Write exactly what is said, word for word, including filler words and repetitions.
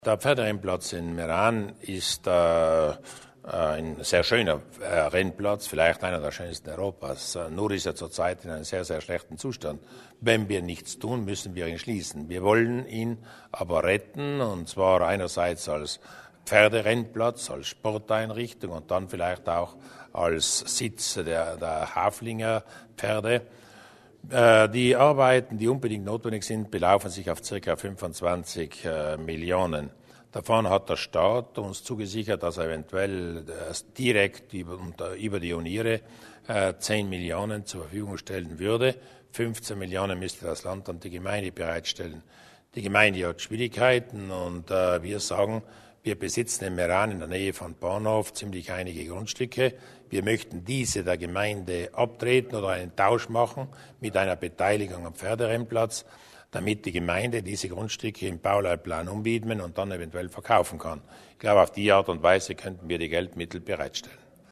Der Pferderennplatz in Meran ist äh, ein sehr schöner äh, Rennplatz, vielleicht einer der schönsten Europas. Äh, nur ist er zurzeit in einem sehr, sehr schlechten Zustand. Wenn wir nichts tun, müssen wir ihn schließen. Wir wollen ihn aber retten, und zwar einerseits als Pferderennplatz, als Sporteinrichtung und dann vielleicht auch als Sitz der, der Haflinger Pferde. Die Arbeiten, die unbedingt notwendig sind, belaufen sich auf ca. fünfundzwanzig äh, Millionen. Davon hat der Staat uns zugesichert, dass er eventuell äh, direkt über, über die Uniere äh, zehn Millionen zur Verfügung stellen würde. fünfzehn Millionen müsste das Land und die Gemeinde bereitstellen. Die Gemeinde hat Schwierigkeiten und äh, wir sagen, wir besitzen in Meran in der Nähe von Bahnhof ziemlich einige Grundstücke. Wir möchten diese der Gemeinde abtreten oder einen Tausch machen mit einer Beteiligung am Pferderennplatz, damit die Gemeinde diese Grundstücke im Bauleitplan umwidmen und dann eventuell verkaufen kann. Ich glaube, auf die Art und Weise könnten wir die Geldmittel bereitstellen.